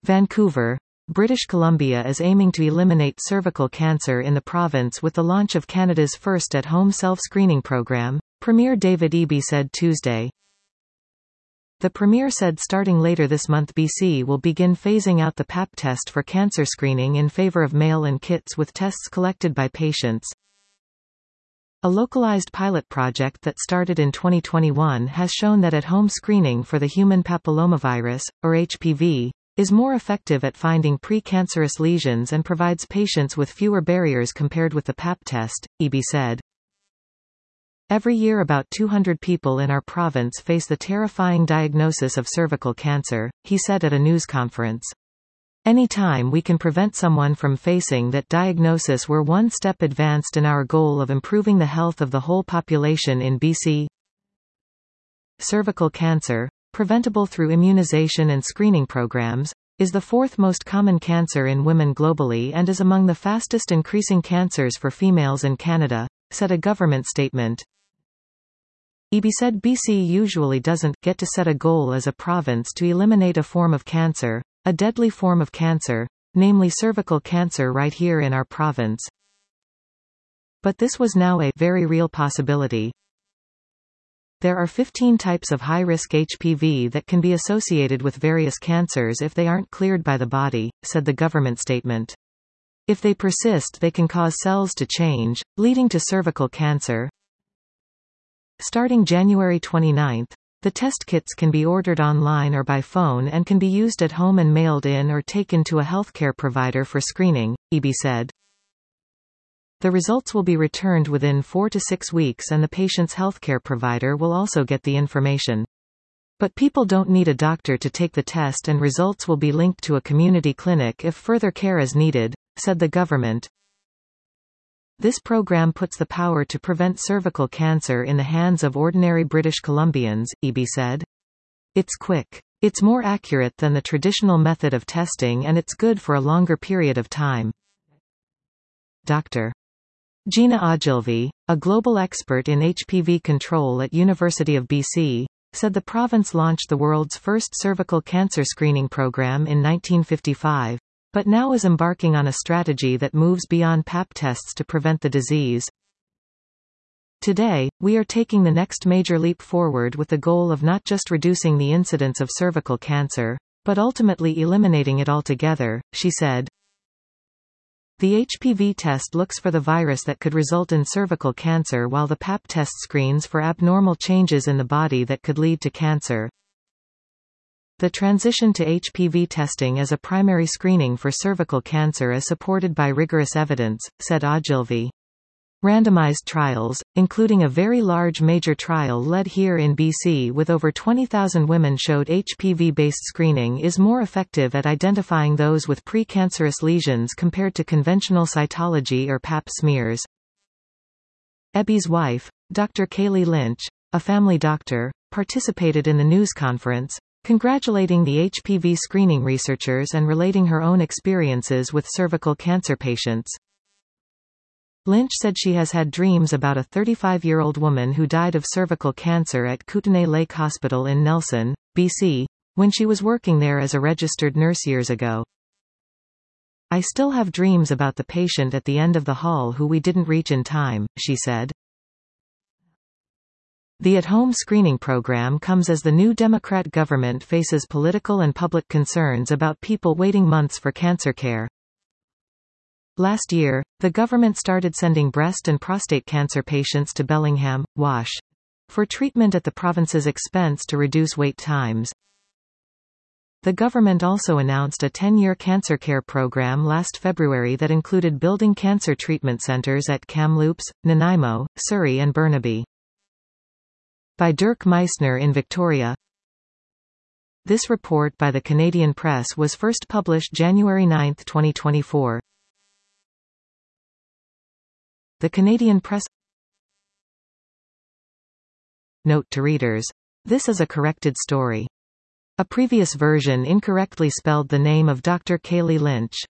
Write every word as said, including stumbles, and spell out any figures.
Vancouver, British Columbia is aiming to eliminate cervical cancer in the province with the launch of Canada's first at-home self-screening program, Premier David Eby said Tuesday. The Premier said starting later this month B C will begin phasing out the pap test for cancer screening in favour of mail-in kits with tests collected by patients. A localized pilot project that started in twenty twenty-one has shown that at-home screening for the human papillomavirus, or H P V, is more effective at finding pre-cancerous lesions and provides patients with fewer barriers compared with the pap test, Eby said. Every year about two hundred people in our province face the terrifying diagnosis of cervical cancer, he said at a news conference. Any time we can prevent someone from facing that diagnosis, we're one step advanced in our goal of improving the health of the whole population in B C. Cervical cancer, preventable through immunization and screening programs, is the fourth most common cancer in women globally and is among the fastest increasing cancers for females in Canada, said a government statement. Eby said B C usually doesn't get to set a goal as a province to eliminate a form of cancer, a deadly form of cancer, namely cervical cancer right here in our province. But this was now a very real possibility. There are fifteen types of high-risk H P V that can be associated with various cancers if they aren't cleared by the body, said the government statement. If they persist, they can cause cells to change, leading to cervical cancer. Starting January twenty-ninth, the test kits can be ordered online or by phone and can be used at home and mailed in or taken to a healthcare provider for screening, Eby said. The results will be returned within four to six weeks and the patient's healthcare provider will also get the information. But people don't need a doctor to take the test and results will be linked to a community clinic if further care is needed, said the government. This program puts the power to prevent cervical cancer in the hands of ordinary British Columbians, Eby said. It's quick. It's more accurate than the traditional method of testing and it's good for a longer period of time. Doctor Gina Ogilvie, a global expert in H P V control at University of B C, said the province launched the world's first cervical cancer screening program in nineteen fifty-five. But now is embarking on a strategy that moves beyond pap tests to prevent the disease. Today, we are taking the next major leap forward with the goal of not just reducing the incidence of cervical cancer, but ultimately eliminating it altogether, she said. The H P V test looks for the virus that could result in cervical cancer while the pap test screens for abnormal changes in the body that could lead to cancer. The transition to H P V testing as a primary screening for cervical cancer is supported by rigorous evidence, said Ogilvie. Randomized trials, including a very large major trial led here in B C with over twenty thousand women, showed H P V-based screening is more effective at identifying those with precancerous lesions compared to conventional cytology or pap smears. Eby's wife, Doctor Kaylee Lynch, a family doctor, participated in the news conference, congratulating the H P V screening researchers and relating her own experiences with cervical cancer patients. Lynch said she has had dreams about a thirty-five-year-old woman who died of cervical cancer at Kootenay Lake Hospital in Nelson, B C, when she was working there as a registered nurse years ago. I still have dreams about the patient at the end of the hall who we didn't reach in time, she said. The at-home screening program comes as the new Democrat government faces political and public concerns about people waiting months for cancer care. Last year, the government started sending breast and prostate cancer patients to Bellingham, W A S H, for treatment at the province's expense to reduce wait times. The government also announced a ten-year cancer care program last February that included building cancer treatment centres at Kamloops, Nanaimo, Surrey and Burnaby. By Dirk Meissner in Victoria. This report by the Canadian Press was first published January ninth twenty twenty-four. The Canadian Press. Note to readers. This is a corrected story. A previous version incorrectly spelled the name of Doctor Kaylee Lynch.